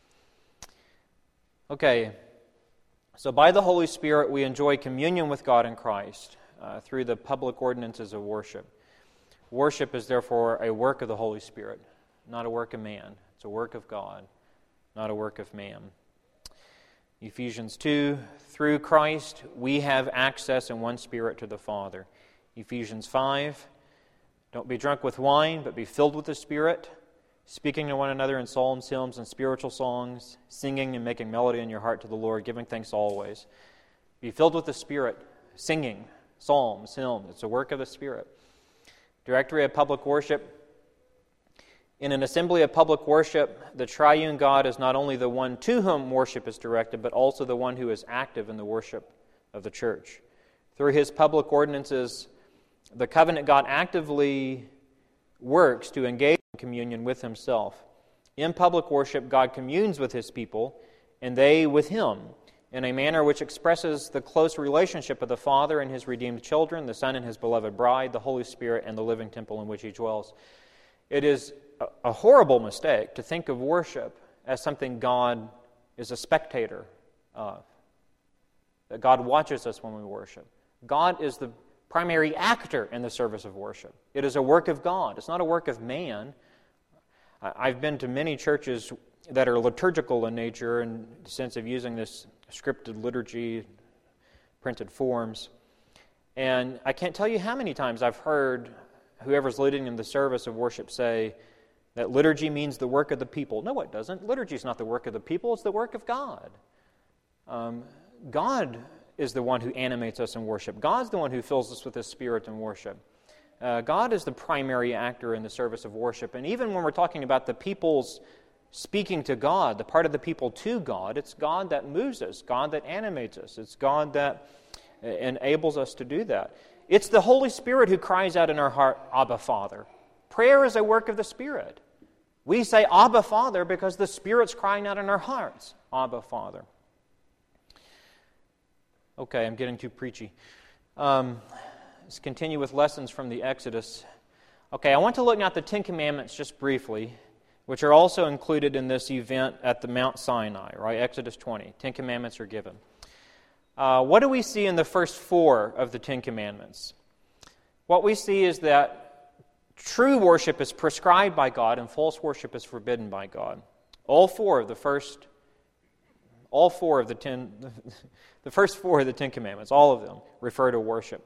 Okay, so by the Holy Spirit we enjoy communion with God in Christ uh, through the public ordinances of worship. Worship is therefore a work of the Holy Spirit, not a work of man. It's a work of God, not a work of man. Ephesians two, through Christ we have access in one Spirit to the Father. Ephesians five, don't be drunk with wine, but be filled with the Spirit, speaking to one another in psalms, hymns, and spiritual songs, singing and making melody in your heart to the Lord, giving thanks always. Be filled with the Spirit, singing, psalms, hymns. It's a work of the Spirit. Directory of public worship. In an assembly of public worship, the triune God is not only the one to whom worship is directed, but also the one who is active in the worship of the church. Through His public ordinances, the covenant God actively works to engage in communion with Himself. In public worship, God communes with His people, and they with Him, in a manner which expresses the close relationship of the Father and His redeemed children, the Son and His beloved bride, the Holy Spirit, and the living temple in which He dwells. It is a, a horrible mistake to think of worship as something God is a spectator of, that God watches us when we worship. God is the primary actor in the service of worship. It is a work of God. It's not a work of man. I've been to many churches that are liturgical in nature in the sense of using this scripted liturgy, printed forms. And I can't tell you how many times I've heard whoever's leading in the service of worship say that liturgy means the work of the people. No, it doesn't. Liturgy is not the work of the people. It's the work of God. Um, God is the one who animates us in worship. God's the one who fills us with His Spirit in worship. Uh, God is the primary actor in the service of worship. And even when we're talking about the people's speaking to God, the part of the people to God, it's God that moves us, God that animates us. It's God that enables us to do that. It's the Holy Spirit who cries out in our heart, Abba, Father. Prayer is a work of the Spirit. We say Abba, Father because the Spirit's crying out in our hearts, Abba, Father. Okay, I'm getting too preachy. Um, let's continue with lessons from the Exodus. Okay, I want to look at the Ten Commandments just briefly, which are also included in this event at the Mount Sinai, right? Exodus twenty. Ten Commandments are given. Uh, what do we see in the first four of the Ten Commandments? What we see is that true worship is prescribed by God and false worship is forbidden by God. All four of the first, all four of the ten, the first four of the Ten Commandments, all of them refer to worship.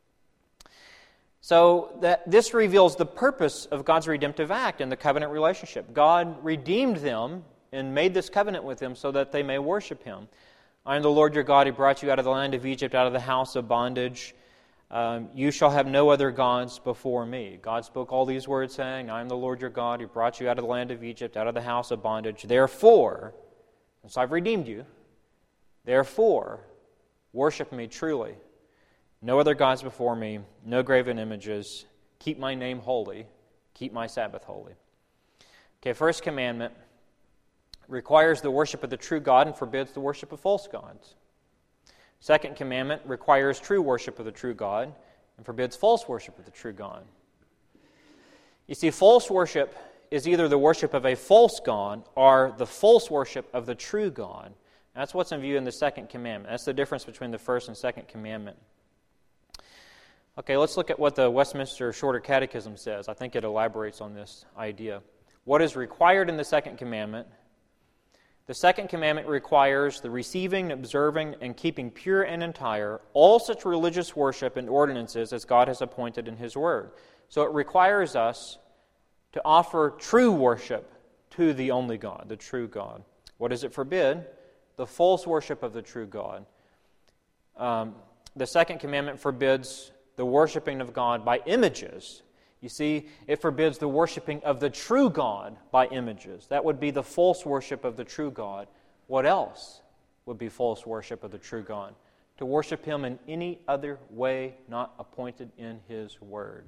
So that this reveals the purpose of God's redemptive act in the covenant relationship. God redeemed them and made this covenant with them so that they may worship Him. I am the Lord your God who brought you out of the land of Egypt, out of the house of bondage. Um, you shall have no other gods before me. God spoke all these words, saying, I am the Lord your God who brought you out of the land of Egypt, out of the house of bondage. Therefore, since I've redeemed you, therefore, worship me truly. No other gods before me, no graven images. Keep my name holy. Keep my Sabbath holy. Okay, first commandment requires the worship of the true God and forbids the worship of false gods. Second commandment requires true worship of the true God and forbids false worship of the true God. You see, false worship is either the worship of a false god or the false worship of the true God. That's what's in view in the second commandment. That's the difference between the first and second commandment. Okay, let's look at what the Westminster Shorter Catechism says. I think it elaborates on this idea. What is required in the second commandment? The second commandment requires the receiving, observing, and keeping pure and entire all such religious worship and ordinances as God has appointed in His Word. So it requires us to offer true worship to the only God, the true God. What does it forbid? The false worship of the true God. Um, the second commandment forbids the worshiping of God by images. You see, it forbids the worshiping of the true God by images. That would be the false worship of the true God. What else would be false worship of the true God? To worship Him in any other way not appointed in His Word.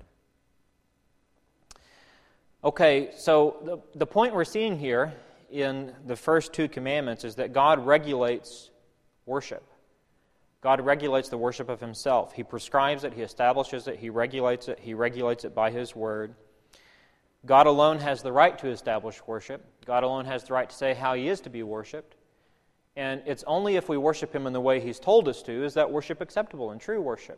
Okay, so the, the point we're seeing here in the first two commandments is that God regulates worship. God regulates the worship of Himself. He prescribes it, He establishes it, He regulates it, He regulates it by His Word. God alone has the right to establish worship. God alone has the right to say how He is to be worshipped. And it's only if we worship Him in the way He's told us to is that worship acceptable and true worship.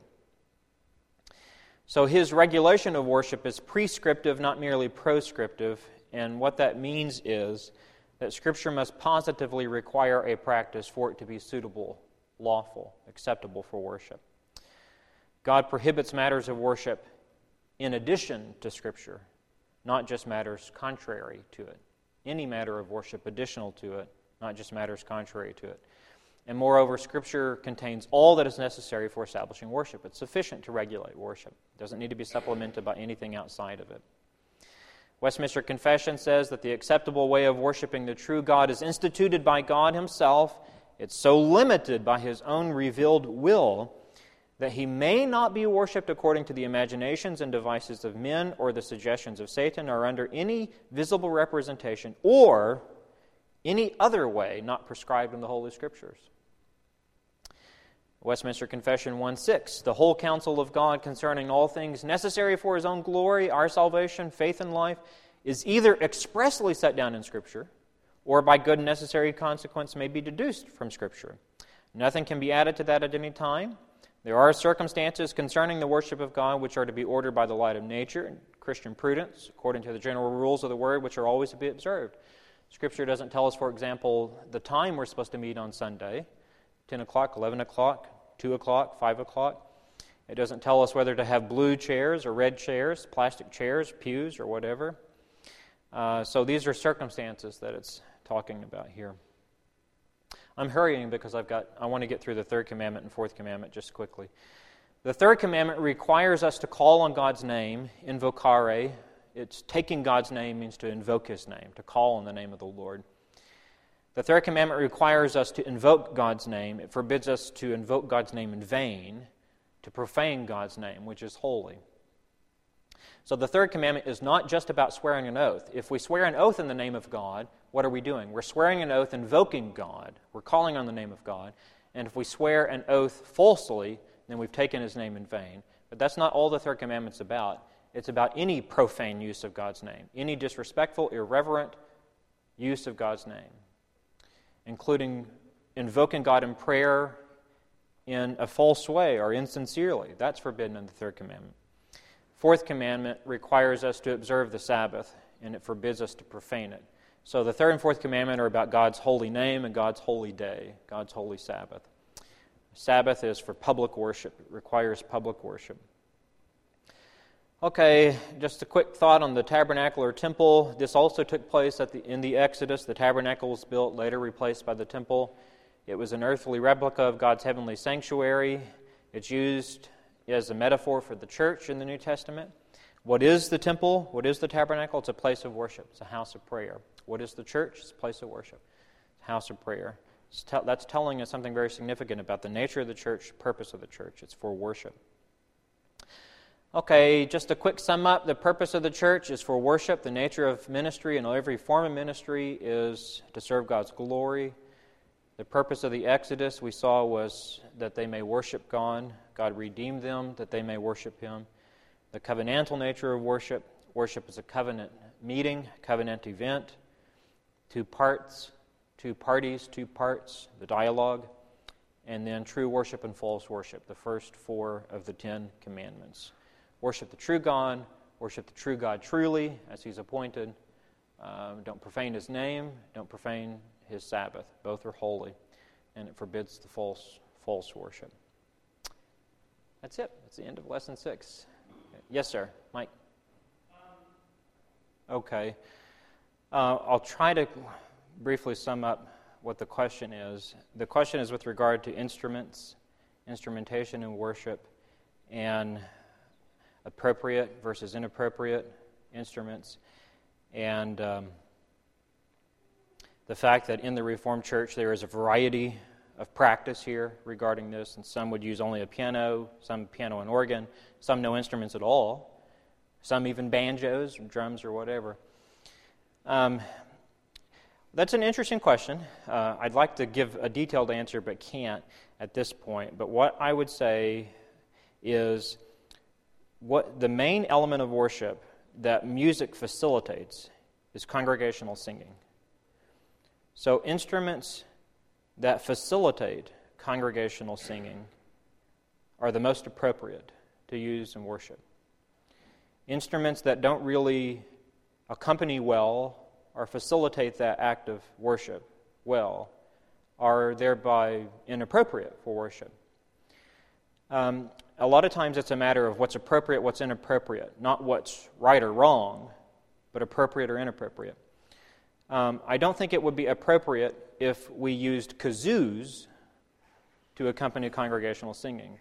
So His regulation of worship is prescriptive, not merely proscriptive. And what that means is that Scripture must positively require a practice for it to be suitable, lawful, acceptable for worship. God prohibits matters of worship in addition to Scripture, not just matters contrary to it. Any matter of worship additional to it, not just matters contrary to it. And moreover, Scripture contains all that is necessary for establishing worship. It's sufficient to regulate worship. It doesn't need to be supplemented by anything outside of it. Westminster Confession says that the acceptable way of worshiping the true God is instituted by God Himself. It's so limited by His own revealed will that He may not be worshipped according to the imaginations and devices of men or the suggestions of Satan or under any visible representation or any other way not prescribed in the Holy Scriptures. Westminster Confession one six, the whole counsel of God concerning all things necessary for His own glory, our salvation, faith, and life, is either expressly set down in Scripture or by good and necessary consequence may be deduced from Scripture. Nothing can be added to that at any time. There are circumstances concerning the worship of God which are to be ordered by the light of nature and Christian prudence, according to the general rules of the Word, which are always to be observed. Scripture doesn't tell us, for example, the time we're supposed to meet on Sunday, ten o'clock, eleven o'clock, two o'clock, five o'clock. It doesn't tell us whether to have blue chairs or red chairs, plastic chairs, pews, or whatever. Uh, so these are circumstances that it's talking about here. I'm hurrying because I've got. I want to get through the third commandment and fourth commandment just quickly. The third commandment requires us to call on God's name, invocare. It's taking God's name means to invoke His name, to call on the name of the Lord. The third commandment requires us to invoke God's name. It forbids us to invoke God's name in vain, to profane God's name, which is holy. So the third commandment is not just about swearing an oath. If we swear an oath in the name of God, what are we doing? We're swearing an oath invoking God. We're calling on the name of God. And if we swear an oath falsely, then we've taken His name in vain. But that's not all the third commandment's about. It's about any profane use of God's name, any disrespectful, irreverent use of God's name, including invoking God in prayer in a false way or insincerely. That's forbidden in the third commandment. Fourth commandment requires us to observe the Sabbath, and it forbids us to profane it. So the third and fourth commandment are about God's holy name and God's holy day, God's holy Sabbath. Sabbath is for public worship. It requires public worship. Okay, just a quick thought on the tabernacle or temple. This also took place at the, in the Exodus. The tabernacle was built, later replaced by the temple. It was an earthly replica of God's heavenly sanctuary. It's used as a metaphor for the church in the New Testament. What is the temple? What is the tabernacle? It's a place of worship. It's a house of prayer. What is the church? It's a place of worship. It's a house of prayer. It's te- that's telling us something very significant about the nature of the church, purpose of the church. It's for worship. Okay, just a quick sum up. The purpose of the church is for worship. The nature of ministry and every form of ministry is to serve God's glory. The purpose of the Exodus we saw was that they may worship God. God redeemed them that they may worship Him. The covenantal nature of worship. Worship is a covenant meeting, covenant event. Two parts, two parties, two parts, the dialogue. And then true worship and false worship, the first four of the Ten Commandments. Worship the true God, worship the true God truly, as He's appointed. Um, don't profane His name, don't profane His Sabbath. Both are holy, and it forbids the false false worship. That's it. That's the end of lesson six. Yes, sir. Mike? Okay. Uh, I'll try to briefly sum up what the question is. The question is with regard to instruments, instrumentation in worship, and appropriate versus inappropriate instruments, and um, the fact that in the Reformed Church there is a variety of practice here regarding this, and some would use only a piano, some piano and organ, some no instruments at all, some even banjos, or drums, or whatever. Um, that's an interesting question. Uh, I'd like to give a detailed answer, but can't at this point. But what I would say is what the main element of worship that music facilitates is congregational singing. So instruments that facilitate congregational singing are the most appropriate to use in worship. Instruments that don't really accompany well or facilitate that act of worship well are thereby inappropriate for worship. Um, a lot of times it's a matter of what's appropriate, what's inappropriate, not what's right or wrong, but appropriate or inappropriate. Um, I don't think it would be appropriate if we used kazoos to accompany congregational singing.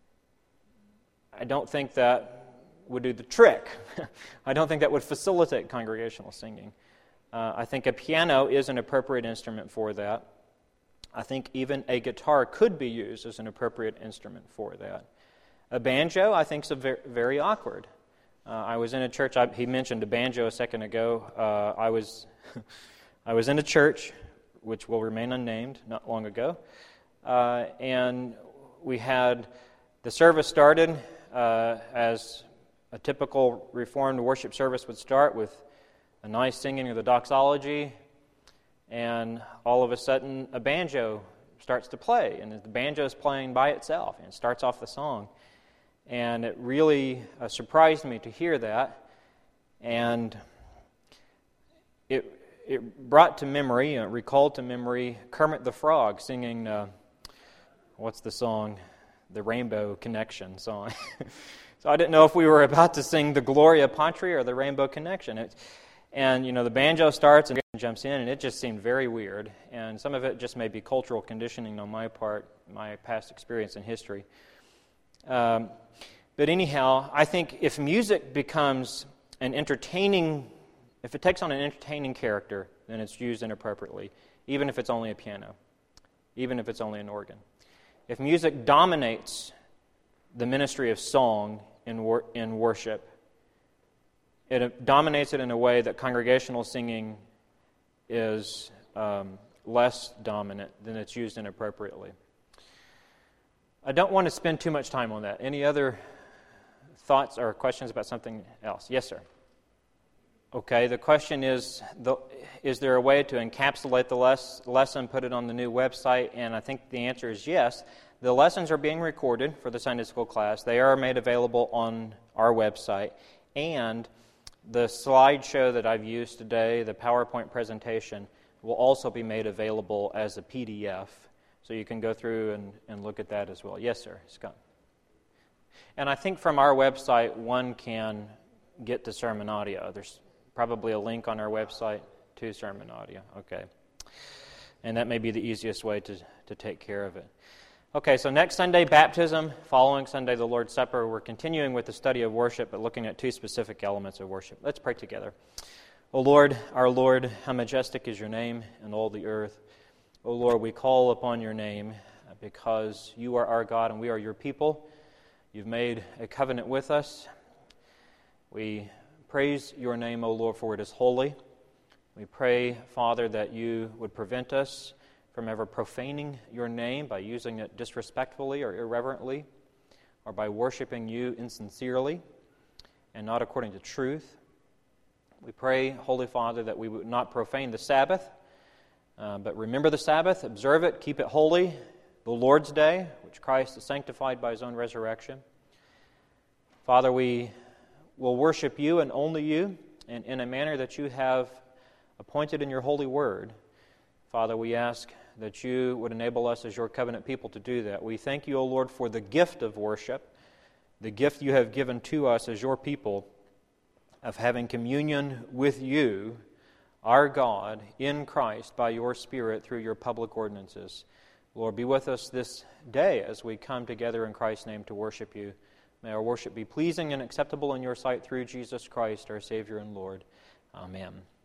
I don't think that would do the trick. I don't think that would facilitate congregational singing. Uh, I think a piano is an appropriate instrument for that. I think even a guitar could be used as an appropriate instrument for that. A banjo, I think, is very, very awkward. Uh, I was in a church. I, he mentioned a banjo a second ago. Uh, I was, I was in a church, which will remain unnamed, not long ago, uh, and we had the service started uh, as a typical Reformed worship service would start with a nice singing of the doxology. And all of a sudden, a banjo starts to play, and the banjo is playing by itself, and it starts off the song. And it really uh, surprised me to hear that, and it it brought to memory, uh, recalled to memory, Kermit the Frog singing, uh, what's the song? The Rainbow Connection song. So I didn't know if we were about to sing the Gloria Patri or the Rainbow Connection. It, And, you know, the banjo starts and jumps in, and it just seemed very weird. And some of it just may be cultural conditioning on my part, my past experience in history. Um, but anyhow, I think if music becomes an entertaining, if it takes on an entertaining character, then it's used inappropriately, even if it's only a piano, even if it's only an organ. If music dominates the ministry of song in wor- in worship, it dominates it in a way that congregational singing is um, less dominant, then it's used inappropriately. I don't want to spend too much time on that. Any other thoughts or questions about something else? Yes, sir. Okay, the question is, the, is there a way to encapsulate the les- lesson, put it on the new website? And I think the answer is yes. The lessons are being recorded for the Sunday school class. They are made available on our website. And the slideshow that I've used today, the PowerPoint presentation, will also be made available as a P D F. So you can go through and, and look at that as well. Yes, sir. Scott. And I think from our website, one can get the sermon audio. There's probably a link on our website to sermon audio. Okay. And that may be the easiest way to, to take care of it. Okay, so next Sunday, baptism. Following Sunday, the Lord's Supper. We're continuing with the study of worship, but looking at two specific elements of worship. Let's pray together. O Lord, our Lord, how majestic is your name in all the earth. O Lord, we call upon your name because you are our God and we are your people. You've made a covenant with us. We praise your name, O Lord, for it is holy. We pray, Father, that you would prevent us from ever profaning your name by using it disrespectfully or irreverently, or by worshiping you insincerely and not according to truth. We pray, Holy Father, that we would not profane the Sabbath, uh, but remember the Sabbath, observe it, keep it holy, the Lord's Day, which Christ is sanctified by his own resurrection. Father, we will worship you and only you, and in a manner that you have appointed in your holy word. Father, we ask that you would enable us as your covenant people to do that. We thank you, O Lord, for the gift of worship, the gift you have given to us as your people of having communion with you, our God, in Christ by your Spirit through your public ordinances. Lord, be with us this day as we come together in Christ's name to worship you. May our worship be pleasing and acceptable in your sight through Jesus Christ, our Savior and Lord. Amen.